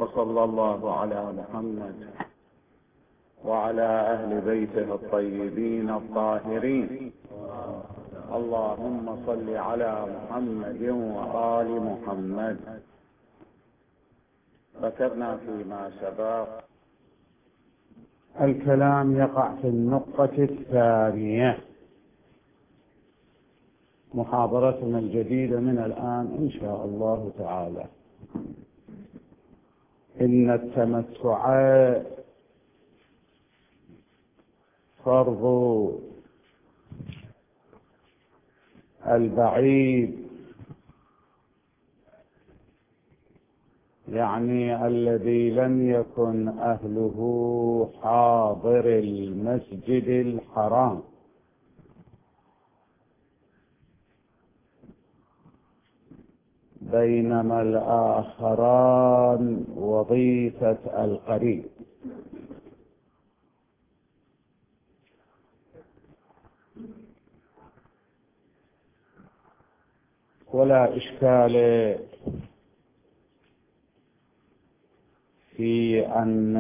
وصلى الله على محمد وعلى أهل بيته الطيبين الطاهرين. اللهم صل على محمد وآل محمد. ذكرنا فيما سبق الكلام يقع في النقطة الثانية. محاضرتنا الجديدة من الآن إن شاء الله تعالى. إن التمتع فرض البعيد، يعني الذي لم يكن أهله حاضر المسجد الحرام، بينما الآخران وظيفة القريب. ولا إشكال في أن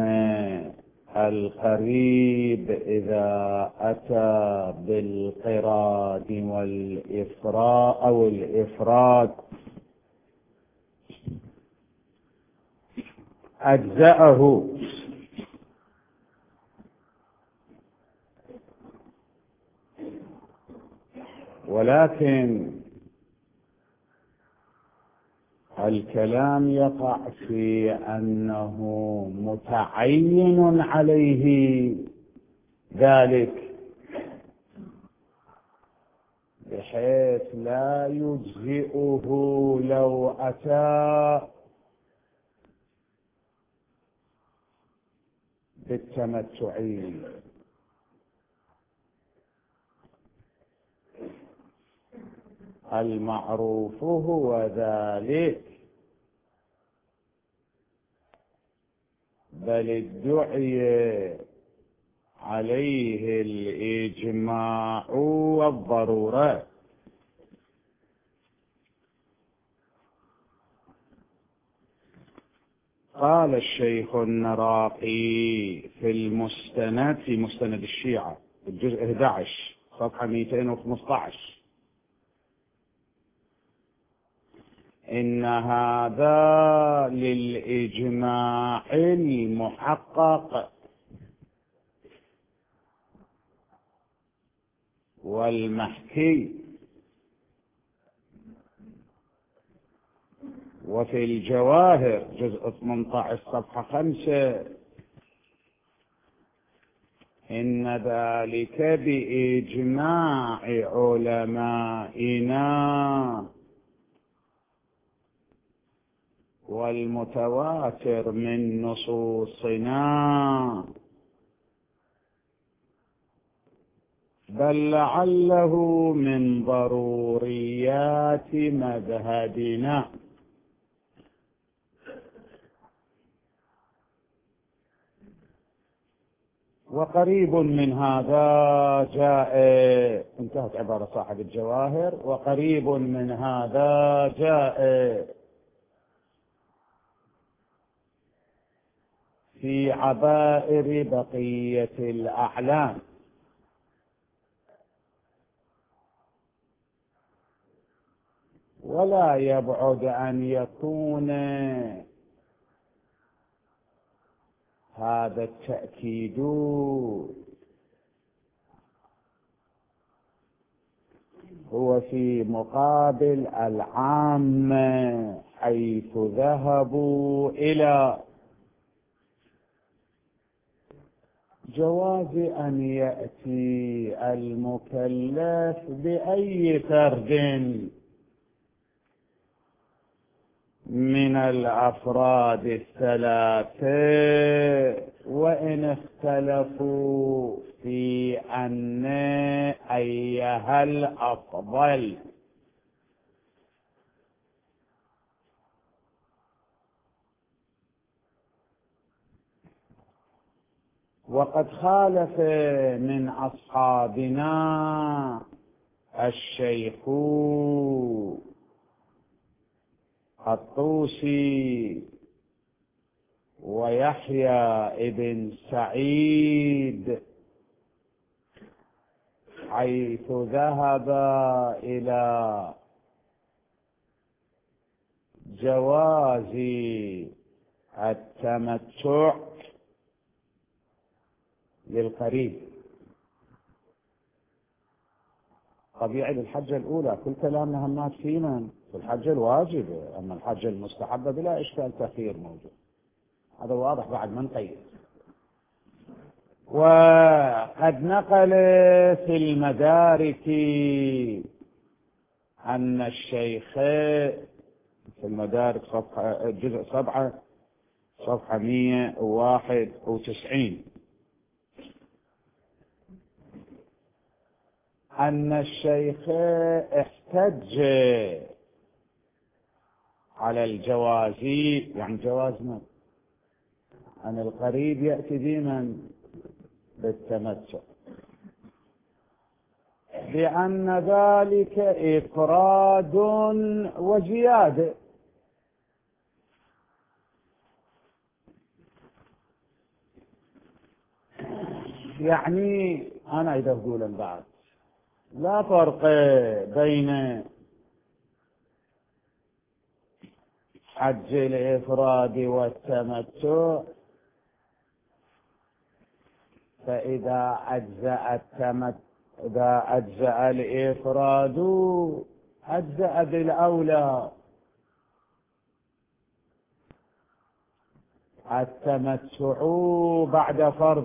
القريب إذا أتى بالقراد والإفراد أو الإفراد أجزأه، ولكن الكلام يقع في أنه متعين عليه ذلك، بحيث لا يجزئه لو أتى بالتمتعين. المعروف هو ذلك، بل ادعي عليه الإجماع والضرورة. قال الشيخ النراقي في المستند، في مستند الشيعة الجزء 11 صفحة 215: إن هذا للإجماع المحقق والمحكي. وفي الجواهر جزء 18 صفحة 5: إن ذلك بإجماع علمائنا والمتواتر من نصوصنا، بل لعله من ضروريات مذهبنا. وقريب من هذا جاء، انتهت عبارة صاحب الجواهر، وقريب من هذا جاء في عبائر بقية الأعلام. ولا يبعد أن يكون هذا التأكيد هو في مقابل العامة، حيث ذهبوا إلى جواز أن يأتي المكلف بأي فرد من الأفراد الثلاثة، وإن اختلفوا في أن أيها الأفضل. وقد خالف من أصحابنا الشيخ الطوسي ويحيى بن سعيد حيث ذهب إلى جواز التمتع للقريب. طبيعي للحجة الأولى كل كلامنا همات في من؟ في الحجة الواجبة، أما الحجة المستحبة بلا إشكال تأخير موجود، هذا واضح بعد ما نقيد. وقد نقل في المدارك أن الشيخ في المدارك صفحة جزء 7 صفحة 191 أن الشيخ احتج على الجواز، يعني جوازنا أن القريب يأتي ديما بالتمتع، بأن ذلك إفراد وزيادة. يعني أنا إذا أقول بعد لا فرق بين حج الإفراد والتمتع، فإذا أجزأ الإفراد أجزأ بالأولى التمتع بعد فرض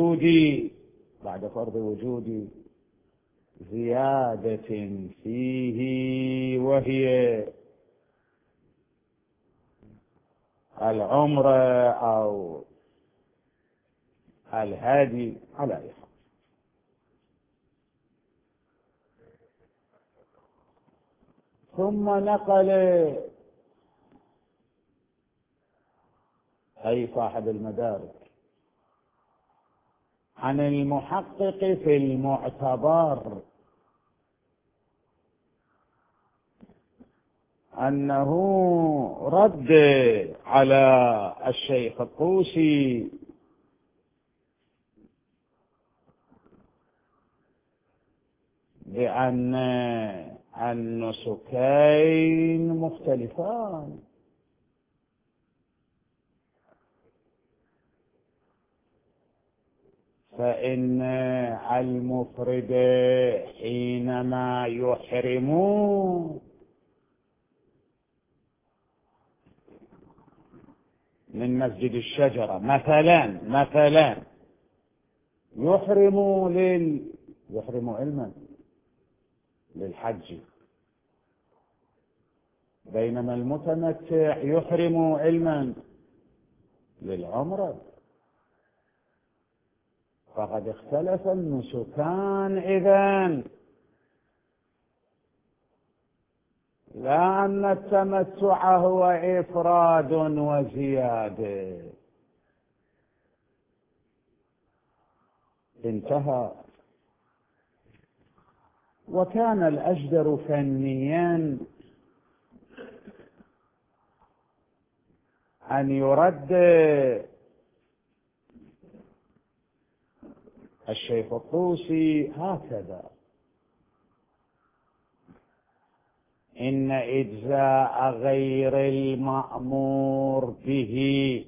وجود زيادة فيه، وهي العمرة أو الهدي على أي حال. ثم نقل أي صاحب المدارك عن المحقق في المعتبر أنه رد على الشيخ الطوسي بأن النسكين مختلفان، فإن المفرد حينما يحرم من مسجد الشجرة مثلا يحرم علما للحج، بينما المتمتع يحرم علما للعمرة، فقد اختلف النسكان إذن، لا أن التمتع هو إفراد وزيادة. انتهى. وكان الأجدر فنيا أن يرد الشيخ الطوسي هكذا: إن إجزاء غير المأمور به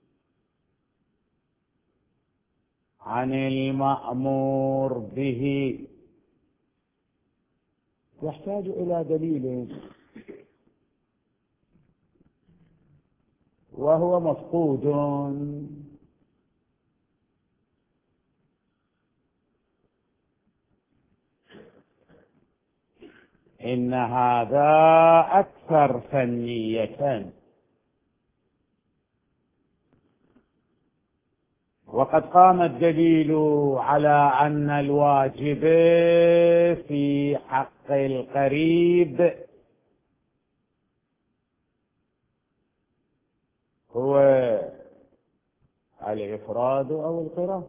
عن المأمور به يحتاج إلى دليل، وهو مفقود. إن هذا أكثر فنية. وقد قام الدليل على أن الواجب في حق القريب هو الإفراد أو القران،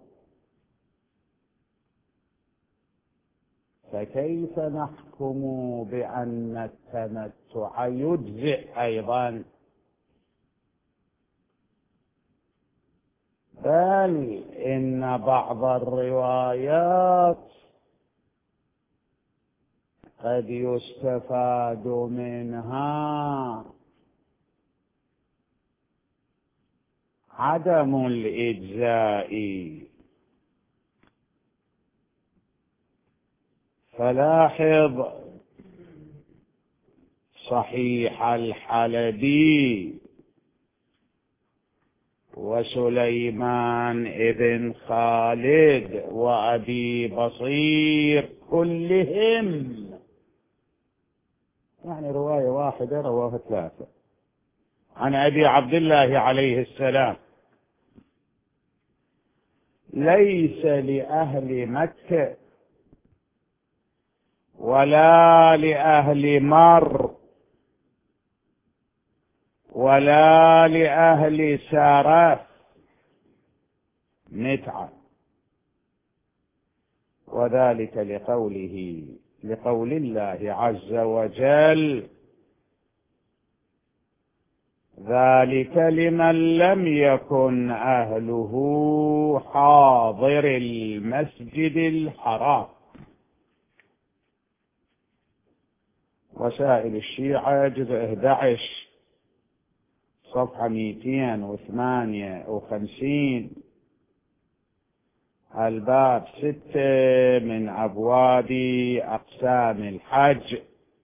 فكيف نحكم بأن التمتع يجزئ أيضا؟ بل إن بعض الروايات قد يستفاد منها عدم الإجزاء، فلاحظ صحيح الحلبي وسليمان ابن خالد وأبي بصير كلهم يعني رواية واحدة رواه 3 عن أبي عبد الله عليه السلام: ليس لأهل مكة ولا لأهل مر ولا لأهل سارف متعة، وذلك لقول الله عز وجل: ذلك لمن لم يكن أهله حاضر المسجد الحرام. وسائل الشيعة جزء 11 صفحة 258، الباب 6 من أبواب أقسام الحج،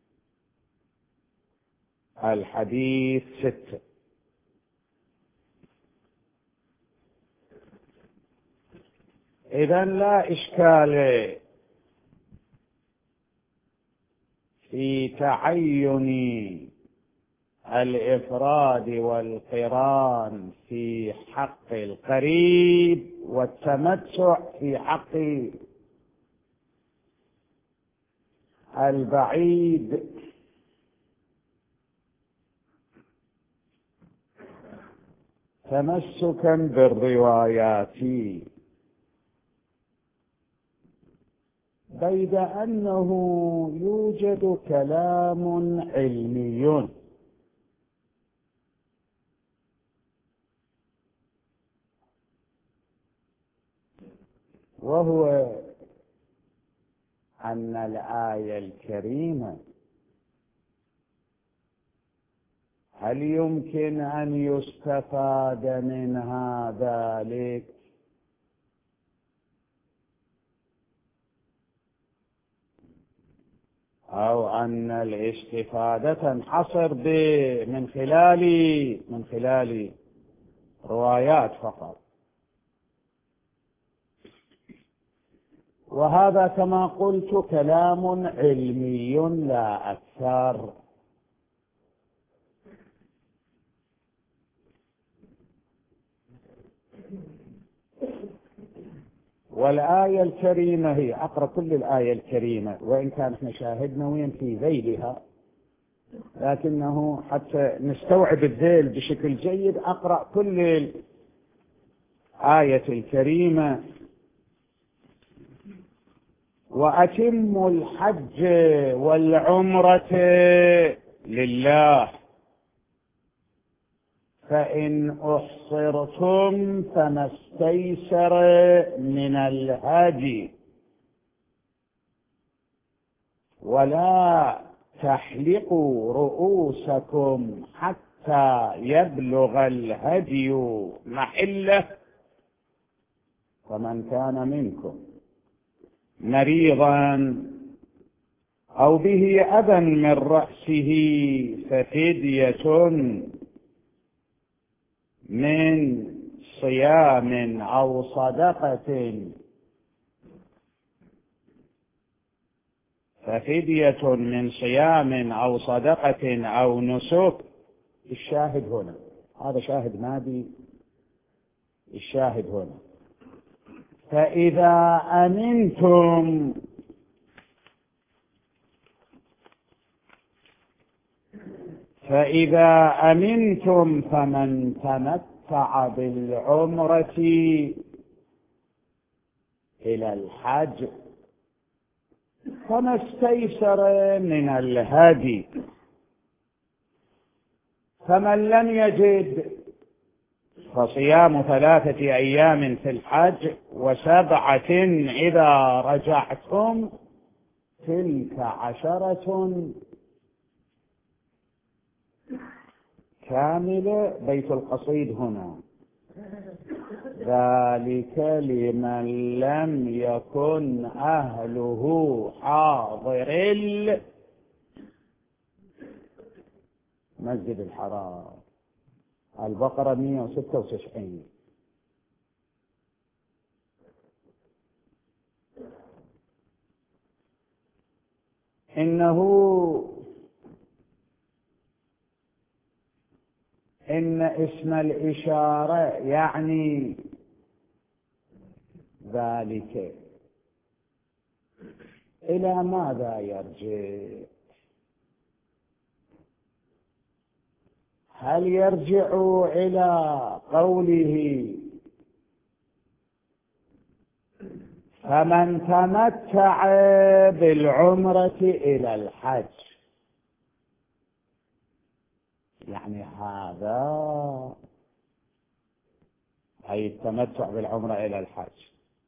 الحديث 6. إذن لا إشكال في تعين الإفراد والقران في حق القريب والتمتع في حق البعيد، تمسكا بالروايات، بيد أنه يوجد كلام علمي وهو أن الآية الكريمة هل يمكن أن يستفاد منها ذلك؟ أو أن الاستفادة تنحصر من خلال روايات فقط؟ وهذا كما قلت كلام علمي لا أكثر. والآية الكريمة هي أقرأ كل الآية الكريمة، وإن كان احنا شاهدنا وين في ذيلها، لكنه حتى نستوعب الذيل بشكل جيد أقرأ كل الآية الكريمة: وأتموا الحج والعمرة لله فإن أحصرتم فما استيسر من الهدي ولا تحلقوا رؤوسكم حتى يبلغ الهدي محله، فمن كان منكم مريضا أو به أذى من رأسه ففدية من صيام أو صدقة أو نسك. الشاهد هنا، هذا شاهد مادي، الشاهد هنا: فإذا أمنتم فمن تمتع بالعمرة إلى الحج فما استيسر من الهدي، فمن لم يجد فصيام 3 أيام في الحج و7 إذا رجعتم تلك 10 كاملة. بيت القصيد هنا ذلك لمن لم يكن أهله حاضر المسجد الحرام. البقرة 196. إن اسم الإشارة يعني ذلك إلى ماذا يرجع؟ هل يرجع إلى قوله فمن تمتع بالعمرة إلى الحج؟ يعني هذا أي التمتع بالعمرة إلى الحج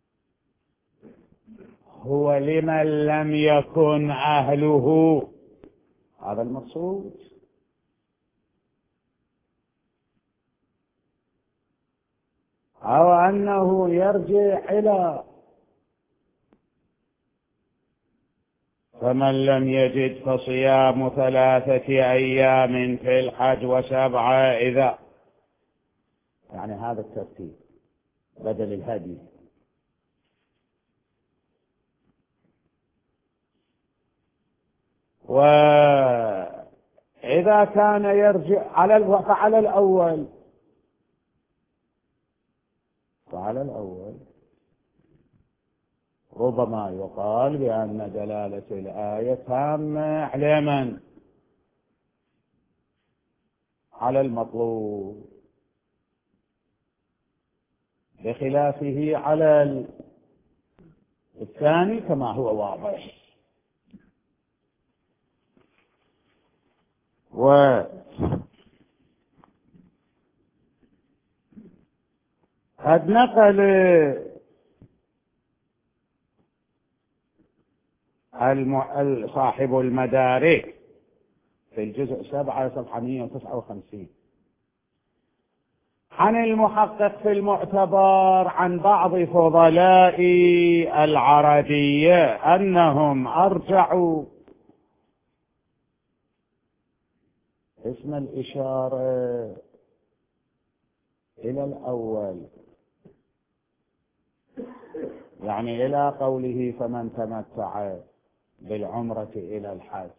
هو لمن لم يكن أهله، هذا المقصود، أو أنه يرجع إلى فمن لم يجد فصيام 3 أيام في الحج و7 إذا، يعني هذا الترتيب بدل الهدي. وإذا كان يرجع فعلى الأول ربما يقال بأن دلالة الآية تامة على من؟ على المطلوب، بخلافه على الثاني كما هو واضح. قد نقل صاحب المدارك في الجزء 7 صفحة 159 عن المحقق في المعتبر عن بعض فضلاء العربية أنهم أرجعوا اسم الإشارة إلى الأول، يعني إلى قوله فمن تمتع بالعمرة إلى الحج،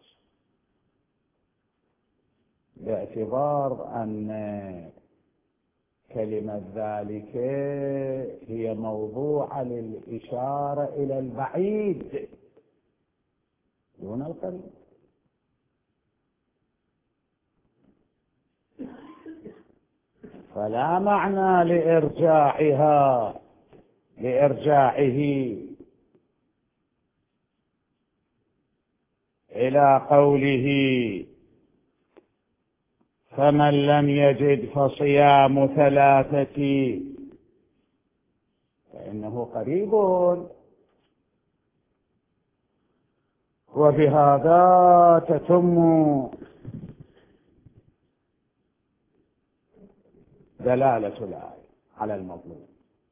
باعتبار أن كلمة ذلك هي موضوعة للإشارة إلى البعيد دون القريب. فلا معنى لإرجاعه إلى قوله فمن لم يجد فصيام 3 فإنه قريب، وبهذا تتم دلالة الآية على المطلوب.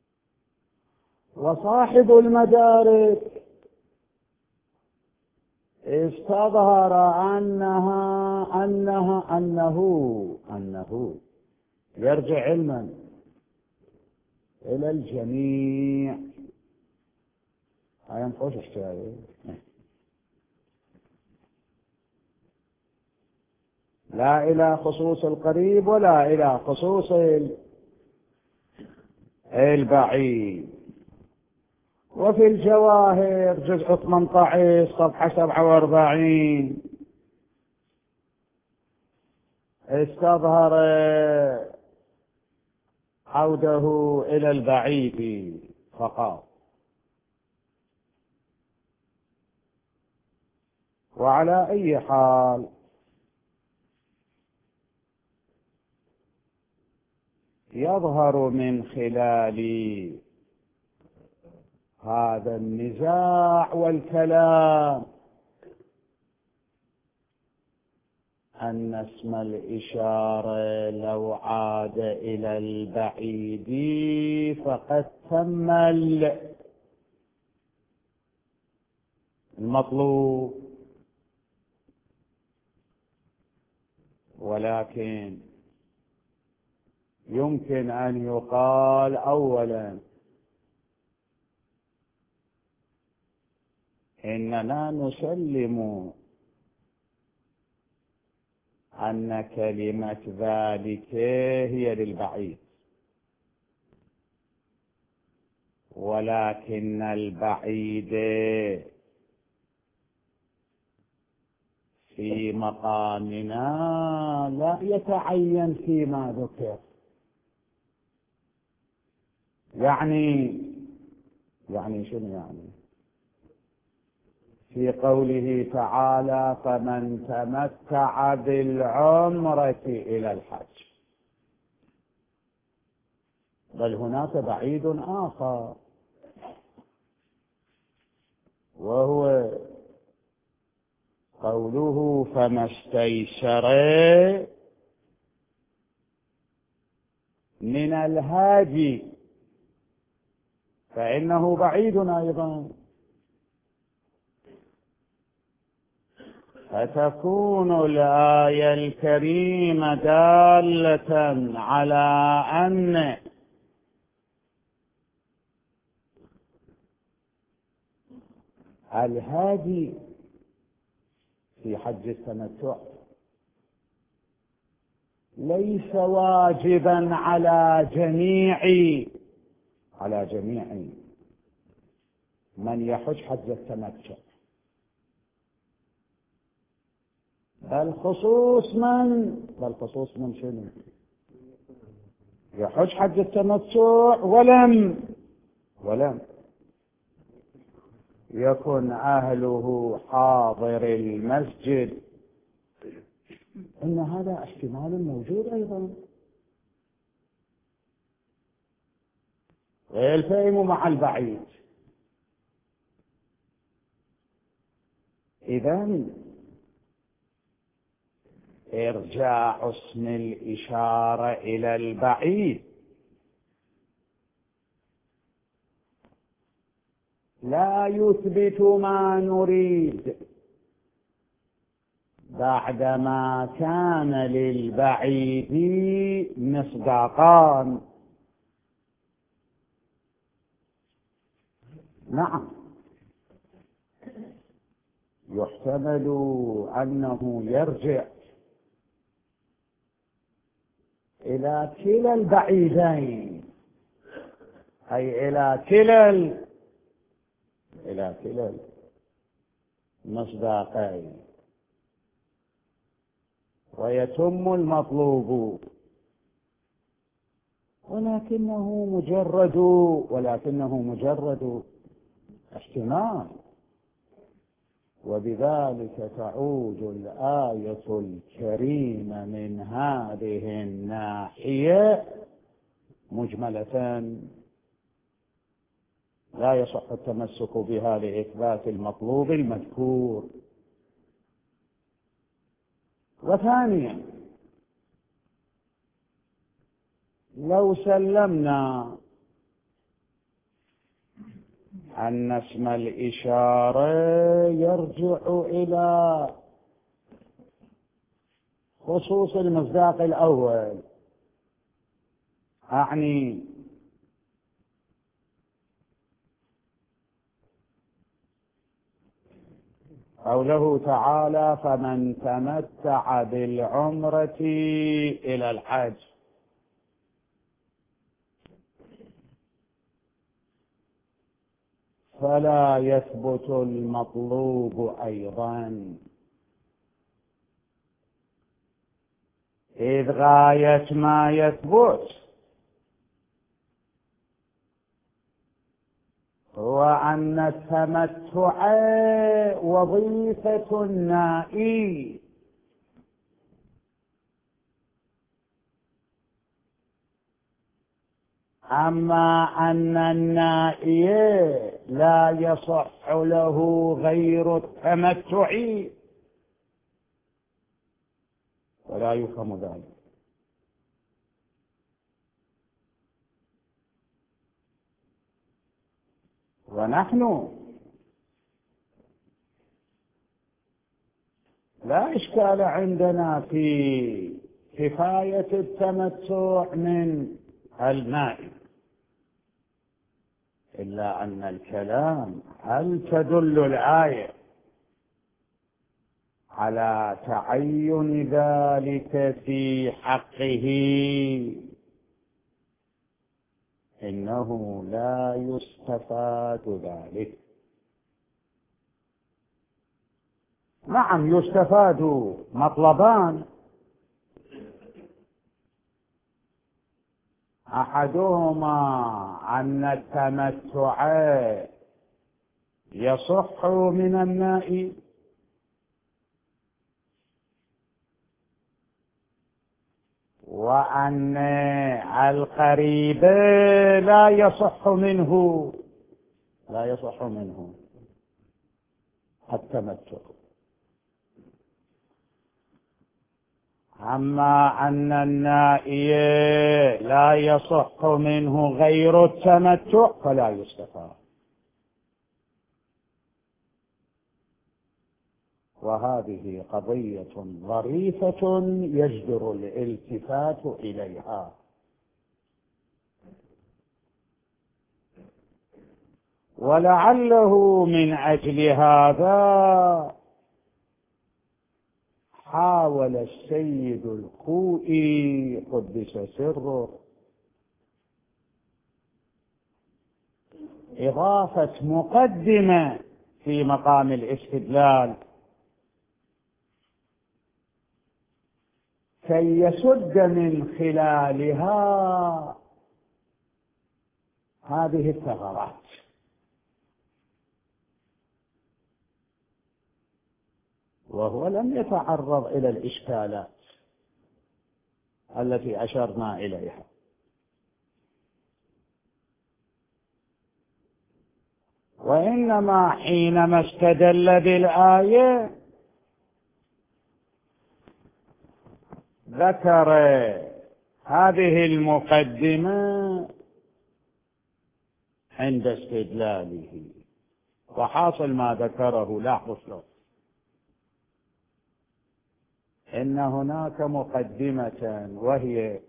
وصاحب المدارك استظهر أنه يرجع علما إلى الجميع. هاي نقوش اشتغل لا إلى خصوص القريب ولا إلى خصوص البعيد. وفي الجواهر جزء 18 صفحة 47 استظهر عوده إلى البعيد فقط. وعلى أي حال يظهر من خلال هذا النزاع والكلام أن اسم الإشارة لو عاد إلى البعيد فقد تم المطلوب، ولكن يمكن أن يقال أولا إننا نسلم أن كلمة ذلك هي للبعيد، ولكن البعيد في مقامنا لا يتعين فيما ذكر. يعني شنو يعني؟ في قوله تعالى فمن تمتع بالعمرة إلى الحج، بل هناك بعيد آخر وهو قوله فما استيسر من الهادي، فإنه بعيد أيضا، فتكون الآية الكريمة دالة على أن الهادي في حج التمتع ليس واجبا على جميع من يحج حج التمتع، بل خصوص من شنو يحج حج التمتع ولم يكن أهله حاضر المسجد. إن هذا احتمال موجود أيضا، ويلتئم مع البعيد. إذن إرجاع اسم الإشارة إلى البعيد لا يثبت ما نريد، بعدما كان للبعيد مصداقان. نعم، يحتمل أنه يرجع إلى كلا البعيدين، أي إلى كلا المصداقين، ويتم المطلوب، ولكنه مجرد احتمال. وبذلك تعود الآية الكريمة من هذه الناحية مجملة، لا يصح التمسك بها لإثبات المطلوب المذكور. وثانيا، لو سلمنا أن اسم الإشارة يرجع إلى خصوص المصداق الأول، أعني قوله تعالى فمن تمتع بالعمرة إلى الحج، فلا يثبت المطلوب أيضا، إذ غاية ما يثبت هو أن التمتع وظيفة النائي، أما أن النائي لا يصح له غير التمتع ولا يفهم ذلك. ونحن لا إشكال عندنا في كفاية التمتع من النائي، إلا أن الكلام هل تدل الآية على تعين ذلك في حقه؟ إنه لا يستفاد ذلك. نعم يستفاد مطلبان: أحدهما أن التمتع يصح من النائي، وأن القريب لا يصح منه التمتع. أما أن النائي لا يصح منه غير التمتع فلا يستفاد. وهذه قضية ظريفة يجدر الالتفات إليها. ولعله من أجل هذا حاول السيد الخوئي قدس سره إضافة مقدمة في مقام الاستدلال كي يسد من خلالها هذه الثغرات. وهو لم يتعرض إلى الإشكالات التي أشرنا إليها، وإنما حينما استدل بالآية ذكر هذه المقدمة عند استدلاله. وحاصل ما ذكره لاحظوا إن هناك مقدمة، وهي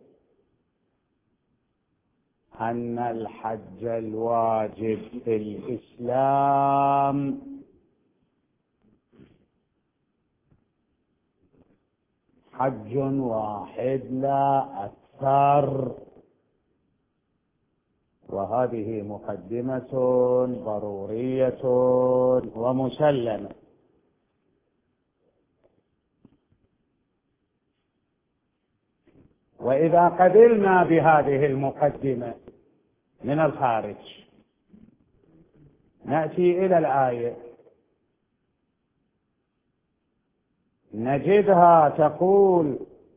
أن الحج الواجب في الإسلام حج واحد لا أكثر، وهذه مقدمة ضرورية ومسلمة. وإذا قبلنا بهذه المقدمة من الخارج نأتي إلى الآية نجدها تقول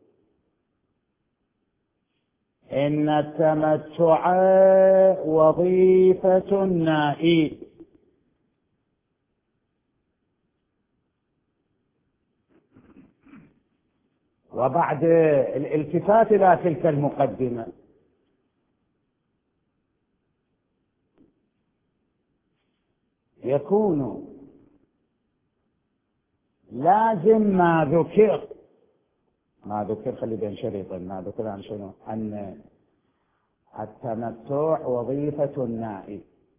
إن التمتع وظيفة النائي. وبعد الالتفات إلى تلك المقدمة يكون لازم ما ذكر خلي بين شريطين، ما ذكر عن شنو؟ أن التمتع وظيفة النائي،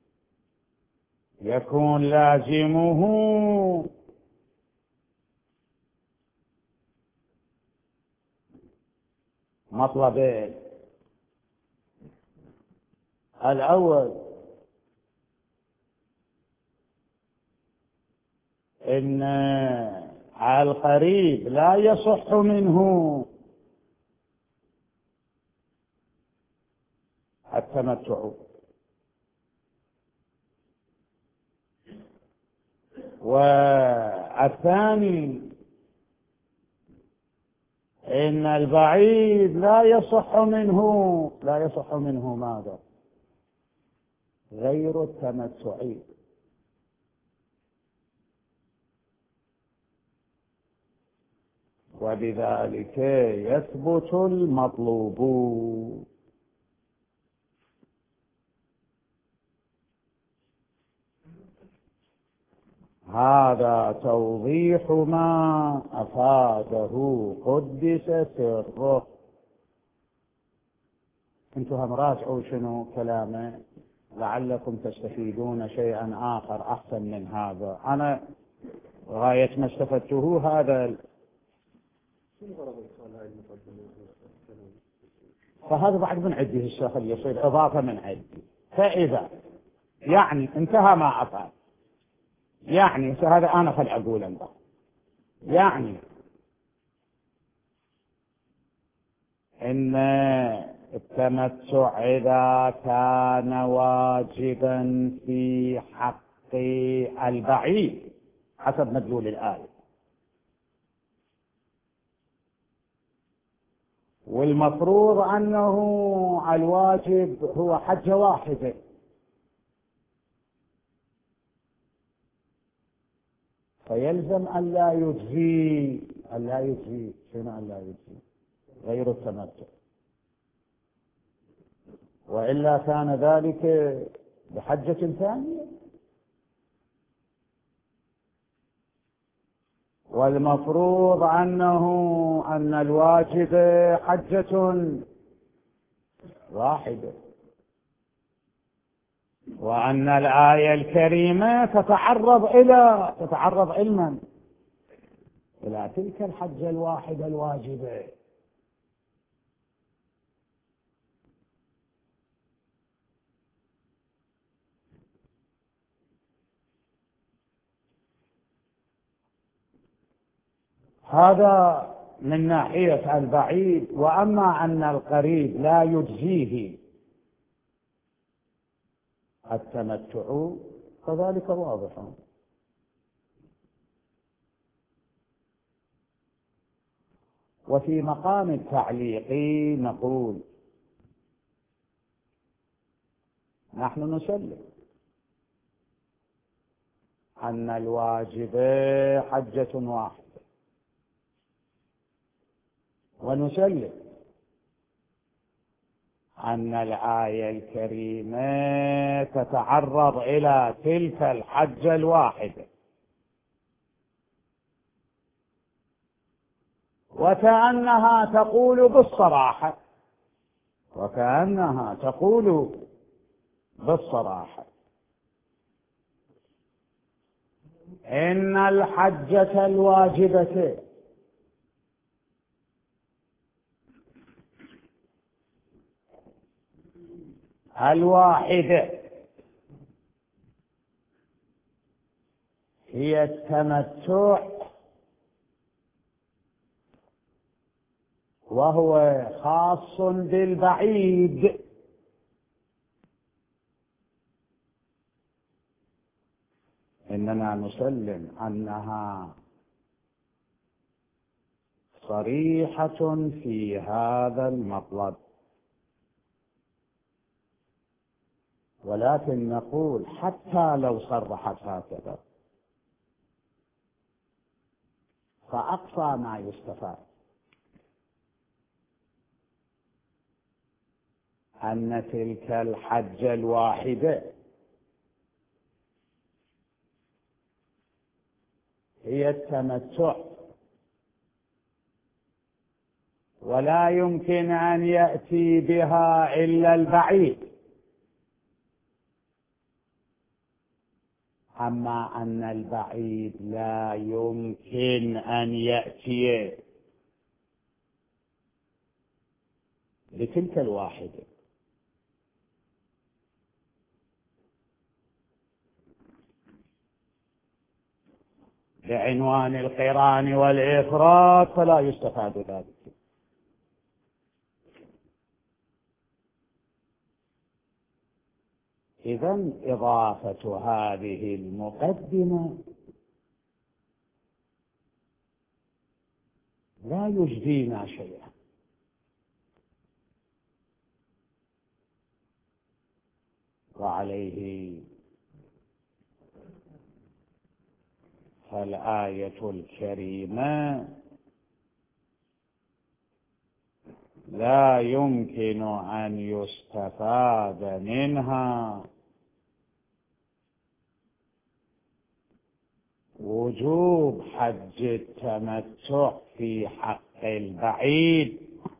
يكون لازمه مطلبين: الأول إن القريب لا يصح منه التمتع، والثاني إن البعيد لا يصح منه ماذا؟ غير التمتعي. وبذلك يثبت المطلوب. هذا توضيح ما أفاده قدس سره. انتم هم راجعوا شنو كلامه لعلكم تستفيدون شيئا آخر أحسن من هذا. أنا غاية ما استفدته هذا. فهذا بعد من عندي الشيخ اللي يصير إضافة من عندي. فإذا يعني انتهى ما أفعل، يعني هذا أنا خل أقول أنت، يعني إن التمتع إذا كان واجبا في حق البعيد حسب مدلول الآية، والمفروض أنه الواجب هو حجة واحدة، فيلزم أن لا يجزي شنو أن لا يجزي غير التمتع، وإلا كان ذلك بحجة ثانية. والمفروض أن الواجب حجة واحدة، وأن الآية الكريمة تتعرض علما إلى تلك الحجة الواحدة الواجبة. هذا من ناحية البعيد. وأما أن القريب لا يجزيه التمتع فذلك واضح. وفي مقام التعليق نقول نحن نسلم أن الواجب حجة واحدة، ونسلم أن الآية الكريمة تتعرض إلى تلك الحجة الواحدة، وكأنها تقول بالصراحة إن الحجة الواجبة الواحدة هي التمتع، وهو خاص بالبعيد. إننا نسلم أنها صريحة في هذا المطلب، ولكن نقول حتى لو صرحت هكذا فأقصى ما يستفاد أن تلك الحجة الواحدة هي التمتع، ولا يمكن أن يأتي بها إلا البعيد. أما أن البعيد لا يمكن أن يأتي بتلك الواحدة، بعنوان القران والإفراد، فلا يستفاد ذلك. إذن إضافة هذه المقدمة لا يجدينا شيئا، وعليه فالآية الكريمة لا يمكن أن يستفاد منها وجوب حج التمتع في حق البعيد،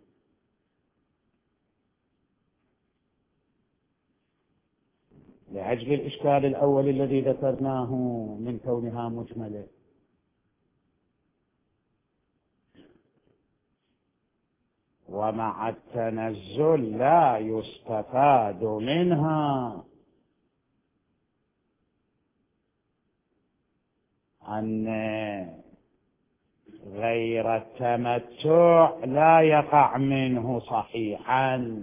لأجل الإشكال الأول الذي ذكرناه من كونها مجملة. ومع التنزل لا يستفاد منها أن غير التمتع لا يقع منه صحيحا،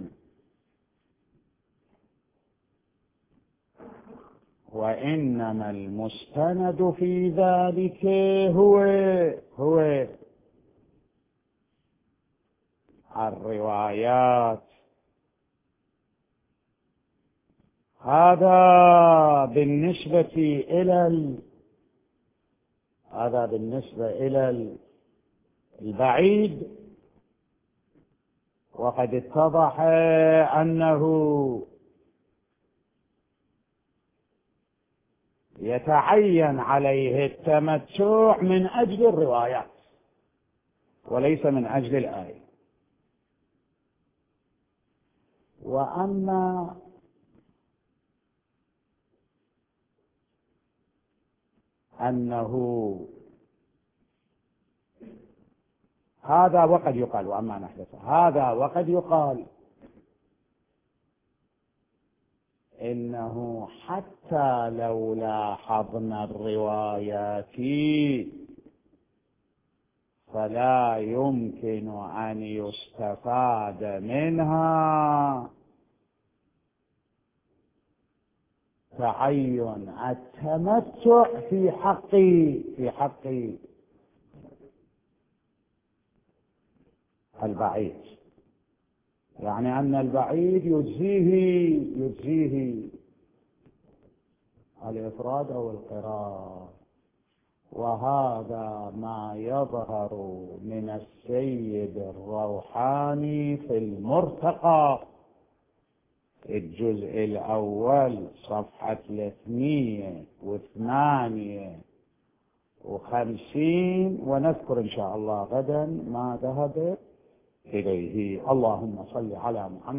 وإنما المستند في ذلك هو الروايات. هذا بالنسبة إلى البعيد. وقد اتضح أنه يتعين عليه التمتع من أجل الروايات وليس من أجل الآية. وأما أنه هذا وقد يقال، وأما نحدث هذا وقد يقال إنه حتى لو لاحظنا الروايات فلا يمكن أن يستفاد منها تعين التمتع في حق البعيد، يعني أن البعيد يجزيه الإفراد أو القران. وهذا ما يظهر من السيد الروحاني في المرتقى الجزء الأول صفحة 358، ونذكر إن شاء الله غدا ما ذهب إليه. اللهم صل على محمد.